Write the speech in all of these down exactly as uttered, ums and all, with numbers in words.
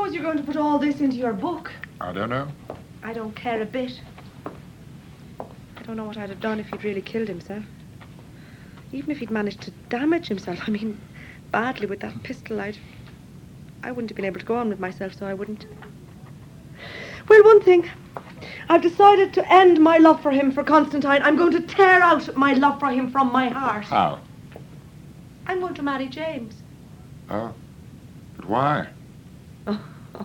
suppose you're going to put all this into your book? I don't know. I don't care a bit. I don't know what I'd have done if he'd really killed himself. Even if he'd managed to damage himself, I mean, badly with that pistol, I'd... I wouldn't have been able to go on with myself, so I wouldn't. Well, one thing. I've decided to end my love for him, for Constantine. I'm going to tear out my love for him from my heart. How? I'm going to marry James. Oh. But why? Oh,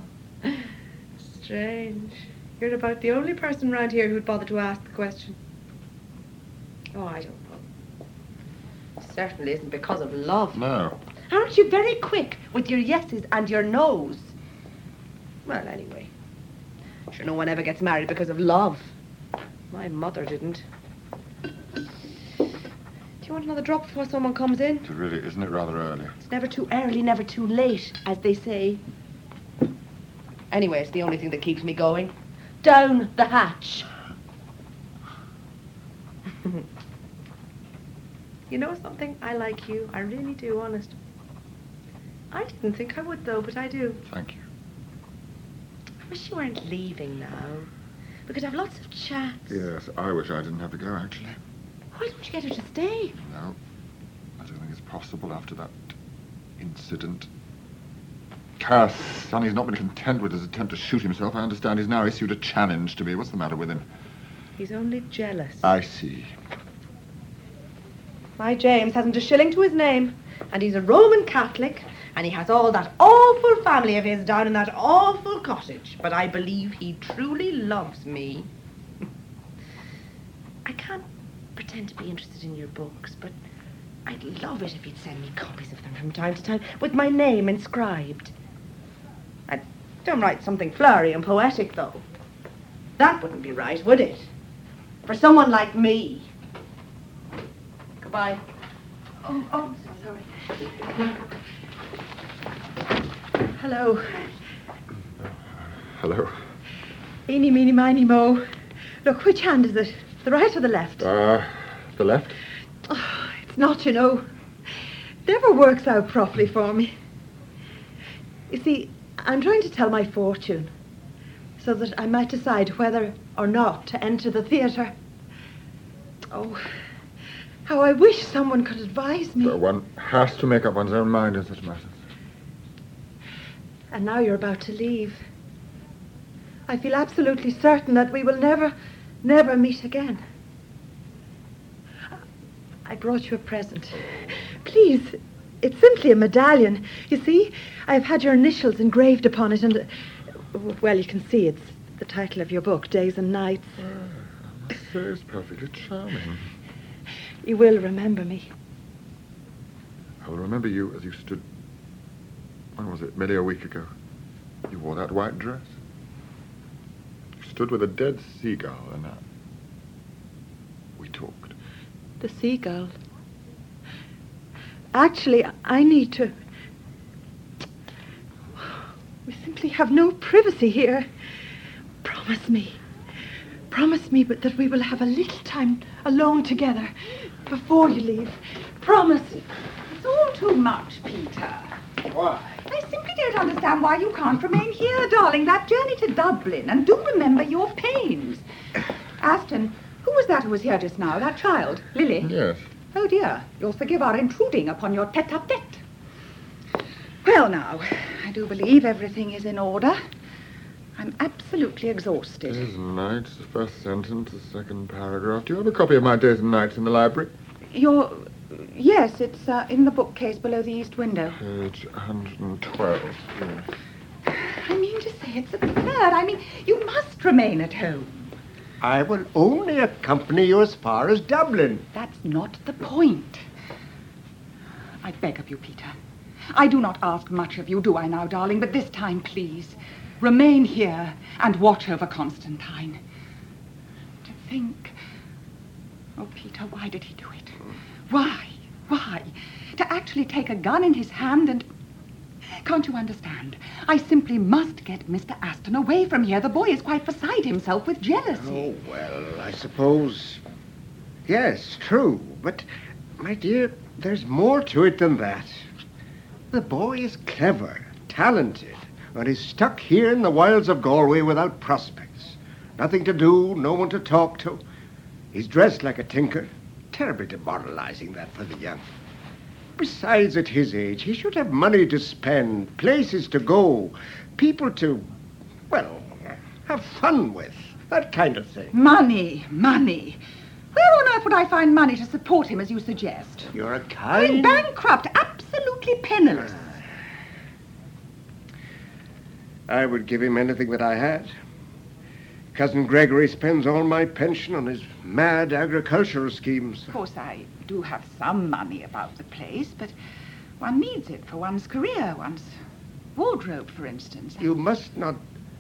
strange. You're about the only person round here who'd bother to ask the question. Oh, I don't know. Certainly isn't because of love. No. Aren't you very quick with your yeses and your nos? Well, anyway. Sure, no one ever gets married because of love. My mother didn't. Do you want another drop before someone comes in? It really, isn't it rather early? It's never too early, never too late, as they say. Anyway, it's the only thing that keeps me going. Down the hatch. You know something? I like you. I really do, honest. I didn't think I would, though, but I do. Thank you. I wish you weren't leaving now. We could have lots of chats. Yes, I wish I didn't have to go, actually. Why don't you get her to stay? No. I don't think it's possible after that incident. Cass, Sonny's not been content with his attempt to shoot himself. I understand he's now issued a challenge to me. What's the matter with him? He's only jealous. I see. My James hasn't a shilling to his name, and he's a Roman Catholic, and he has all that awful family of his down in that awful cottage. But I believe he truly loves me. I can't pretend to be interested in your books, but I'd love it if you'd send me copies of them from time to time, with my name inscribed. And don't write something flowery and poetic, though. That wouldn't be right, would it? For someone like me. Goodbye. Oh, oh, sorry. Hello. Hello. Eeny, meeny, miny, mo. Look, which hand is it? The right or the left? Uh, the left? Oh, it's not, you know. Never works out properly for me. You see, I'm trying to tell my fortune so that I might decide whether or not to enter the theatre. Oh, how I wish someone could advise me. But one has to make up one's own mind in such matters. And now you're about to leave. I feel absolutely certain that we will never, never meet again. I brought you a present. Please, it's simply a medallion. You see, I've had your initials engraved upon it, and, uh, well, you can see it's the title of your book, Days and Nights. Uh, this is perfectly charming. You will remember me. I will remember you as you stood... When was it? Maybe a week ago. You wore that white dress. You stood with a dead seagull, and uh, we talked. The seagull. Actually, I need to... We simply have no privacy here. Promise me. Promise me but that we will have a little time alone together before you leave. Promise. It's all too much, Peter. Why? I simply don't understand why you can't remain here, darling. That journey to Dublin. And do remember your pains. Aston, who was that who was here just now? That child? Lily? Yes. Oh, dear. You'll forgive our intruding upon your tete-a-tete. Well, now, I do believe everything is in order. I'm absolutely exhausted. Days and Nights, the first sentence, the second paragraph. Do you have a copy of my Days and Nights in the library? Your... Yes, it's uh, in the bookcase below the east window. Page one hundred twelve. Yes. I mean to say, it's absurd. I mean, you must remain at home. I will only accompany you as far as Dublin. That's not the point. I beg of you, Peter. I do not ask much of you, do I now, darling? But this time, please, remain here and watch over Constantine. To think... Oh, Peter, why did he do it? Why? Why? To actually take a gun in his hand and... Can't you understand? I simply must get Mister Aston away from here. The boy is quite beside himself with jealousy. Oh, well, I suppose... Yes, true. But, my dear, there's more to it than that. The boy is clever, talented, But he's stuck here in the wilds of Galway without prospects. Nothing to do, no one to talk to. He's dressed like a tinker. Terribly demoralizing, that, for the young. Besides, at his age, he should have money to spend, places to go, people to, well, have fun with, that kind of thing. Money, money. Where on earth would I find money to support him as you suggest? You're a I'm kind... bankrupt, absolutely penniless. I would give him anything that I had. Cousin Gregory spends all my pension on his mad agricultural schemes. Of course, I do have some money about the place, but one needs it for one's career, one's wardrobe, for instance. You must not...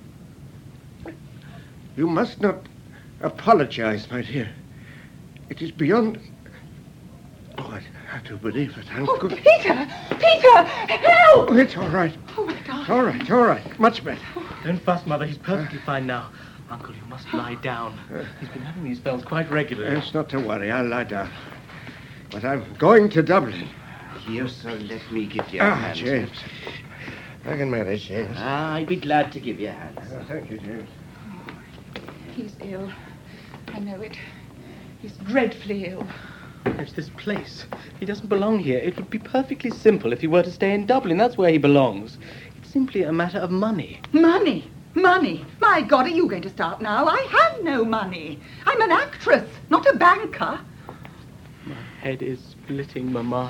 You must not apologize, my dear. It is beyond... Oh, I have to believe it. I'm Oh, good. Peter! Peter! Help! Oh, it's all right. Oh, my God. All right, all right. Much better. Don't fuss, Mother. He's perfectly fine now. Uncle, you must lie down. He's been having these spells quite regularly. Yes, not to worry. I'll lie down. But I'm going to Dublin. Here, sir, let me give you a Ah, hand. James. I can manage, James. Ah, I'd be glad to give you a hand. Oh, thank you, James. He's ill. I know it. He's dreadfully ill. It's this place. He doesn't belong here. It would be perfectly simple if he were to stay in Dublin. That's where he belongs. It's simply a matter of money. Money! Money! My God, are you going to start now? I have no money. I'm an actress, not a banker. My head is splitting, Mamma.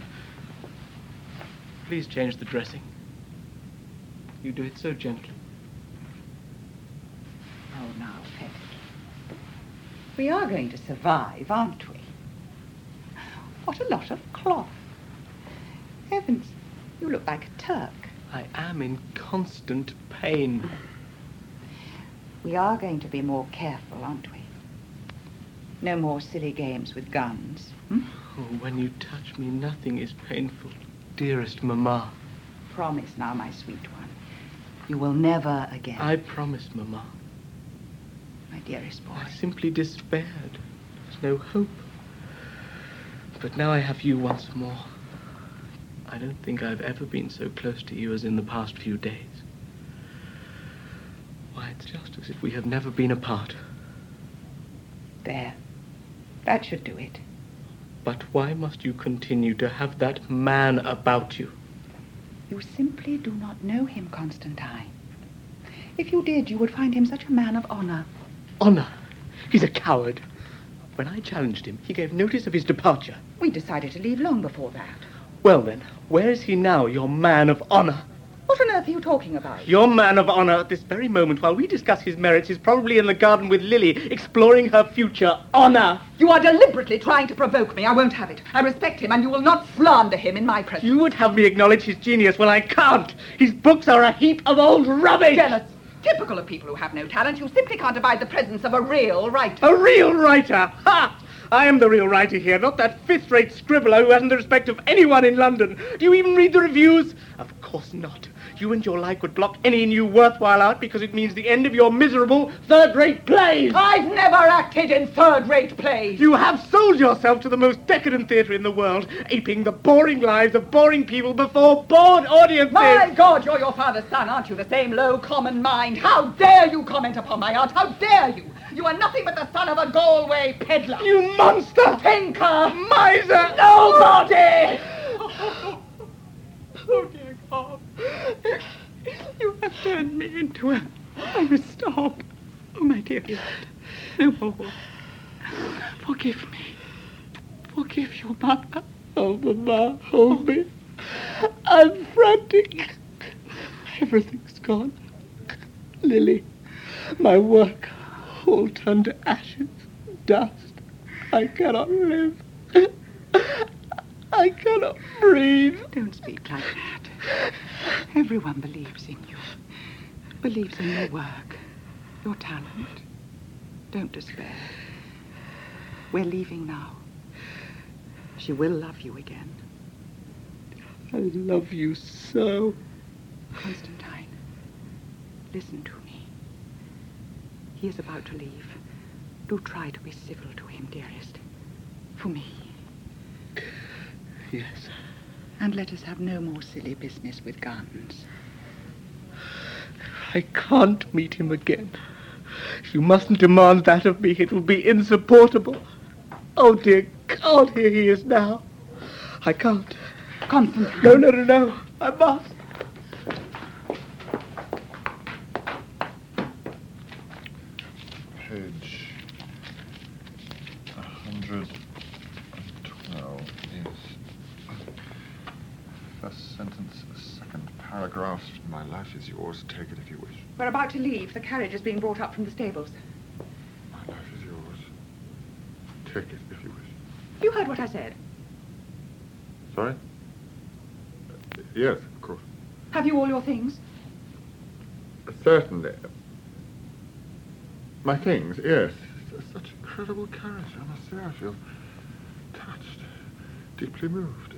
Please change the dressing. You do it so gently. Oh, now, Pet. We are going to survive, aren't we? What a lot of cloth. Heavens, you look like a Turk. I am in constant pain. We are going to be more careful, aren't we? No more silly games with guns. Hmm? Oh, when you touch me, nothing is painful. Dearest Mamma. Promise now, my sweet one. You will never again. I promise, Mamma. My dearest boy. I simply despaired. There's no hope. But now I have you once more. I don't think I've ever been so close to you as in the past few days. Why, it's just as if we have never been apart. There. That should do it. But why must you continue to have that man about you? You simply do not know him, Constantine. If you did, you would find him such a man of honor. Honor? He's a coward. When I challenged him, he gave notice of his departure. We decided to leave long before that. Well then, where is he now, your man of honor? What on earth are you talking about? Your man of honor at this very moment, while we discuss his merits, is probably in the garden with Lily, exploring her future honor. You are deliberately trying to provoke me. I won't have it. I respect him, and you will not slander him in my presence. You would have me acknowledge his genius. Well, I can't. His books are a heap of old rubbish. Jealous. Typical of people who have no talent. You simply can't abide the presence of a real writer. A real writer? Ha! I am the real writer here, not that fifth-rate scribbler who hasn't the respect of anyone in London. Do you even read the reviews? Of course not. You and your like would block any new worthwhile out because it means the end of your miserable third-rate plays. I've never acted in third-rate plays. You have sold yourself to the most decadent theatre in the world, aping the boring lives of boring people before bored audiences. My God, you're your father's son, aren't you? The same low common mind. How dare you comment upon my art? How dare you? You are nothing but the son of a Galway peddler. You monster! Tinker! Miser! Nobody! Oh, dear God. You have turned me into a... I'm a stop. Oh, my dear lad. No more. Forgive me. Forgive your mother. Oh, Mamma, hold me. I'm frantic. Everything's gone. Lily, my work, all turned to ashes, dust. I cannot live. I cannot breathe. Don't speak like that. Everyone believes in you. Believes in your work, your talent. Don't despair. We're leaving now. She will love you again. I love you so. Constantine, listen to me. He is about to leave. Do try to be civil to him, dearest. For me. Yes. And let us have no more silly business with guns. I can't meet him again. You mustn't demand that of me. It will be insupportable. Oh, dear God, here he is now. I can't. Constantine. No, no, no, no. I must. Page one hundred twelve, yes. First sentence, second paragraph. My life is yours. Take it if you wish. We're about to leave. The carriage is being brought up from the stables. My life is yours. Take it if you wish. You heard what I said. Sorry? Uh, yes, of course. Have you all your things? Uh, certainly. My things, yes. S- Such incredible courage, I must say. I feel touched, deeply moved.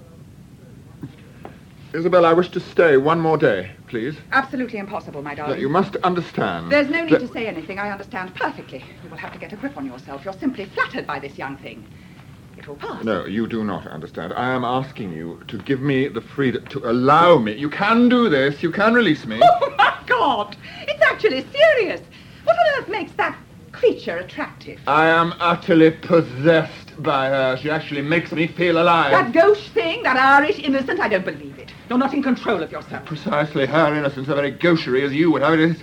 Isabel, I wish to stay one more day, please. Absolutely impossible, my Now, darling. you must understand. There's no need that- to say anything. I understand perfectly. You will have to get a grip on yourself. You're simply flattered by this young thing. It will pass. No, you do not understand. I am asking you to give me the freedom, to allow me. You can do this. You can release me. Oh, my God! It's actually serious. What on earth makes that creature attractive? I am utterly possessed by her. She actually makes me feel alive. That gauche thing, that Irish innocent, I don't believe it. You're not in control of yourself. Precisely. Her innocence, a very gaucherie as you would have it, is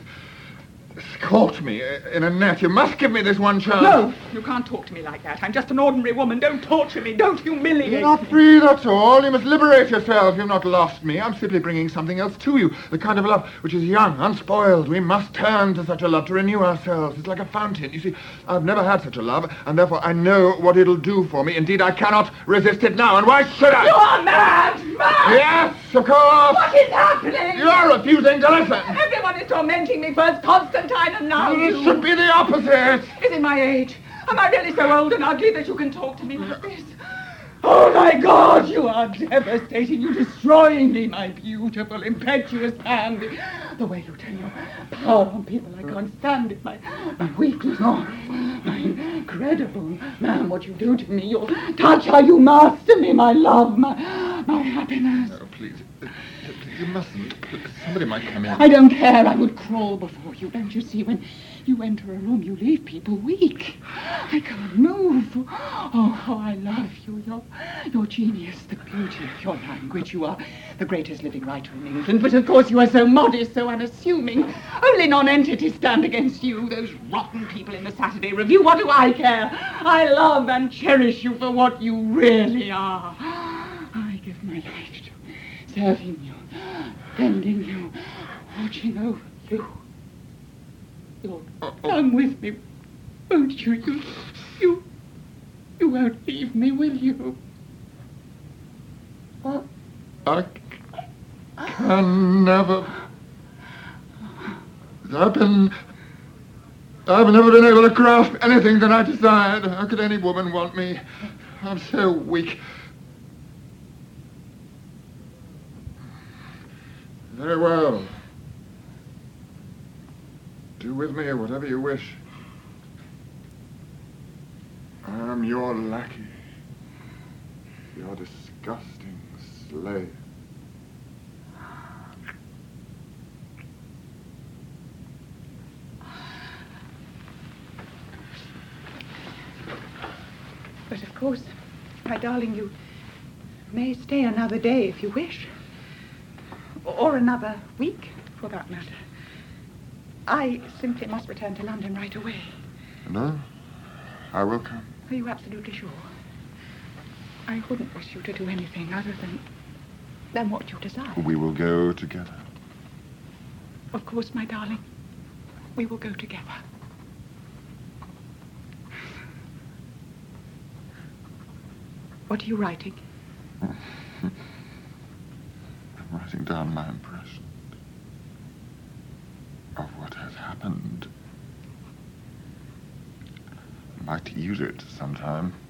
caught me in a net. You must give me this one chance. No, you can't talk to me like that. I'm just an ordinary woman. Don't torture me. Don't humiliate You're not me. free, that's all. You must liberate yourself. You've not lost me. I'm simply bringing something else to you. The kind of love which is young, unspoiled. We must turn to such a love to renew ourselves. It's like a fountain. You see, I've never had such a love, and therefore I know what it'll do for me. Indeed, I cannot resist it now, and why should I? You are mad! Mad! Yes, of course! What is happening? You're refusing to listen! Everyone is tormenting me. First Constantine and now It you. should be the opposite! Is it my age? Am I really so old and ugly that you can talk to me like this? Oh, my God, you are devastating. You're destroying me, my beautiful, impetuous man. The, the way you turn your power on people, I can't stand it. My, my weakness, oh, my incredible man, what you do to me. Your touch, how you master me, my love, my, my happiness. No, please. uh, You mustn't. Somebody might come in. I don't care. I would crawl before you. Don't you see? When you enter a room, you leave people weak. I can't move. Oh, how I love you. Your, your genius, the beauty of your language. You are the greatest living writer in England. But of course you are so modest, so unassuming. Only non-entities stand against you. Those rotten people in the Saturday Review. What do I care? I love and cherish you for what you really are. I give my life to serving you, tending you, watching over you. You'll come with me, won't you? You, you, you won't leave me, will you? I can never. I've been. I've never been able to grasp anything that I desired. How could any woman want me? I'm so weak. Very well. Do with me whatever you wish. I am your lackey. Your disgusting slave. But of course, my darling, you may stay another day if you wish. Or another week, for that matter. I simply must return to London right away. No, I will come. Are you absolutely sure? I wouldn't wish you to do anything other than, than what you desire. We will go together. Of course, my darling, we will go together. What are you writing? I'm writing down my impression of what has happened. I might use it sometime.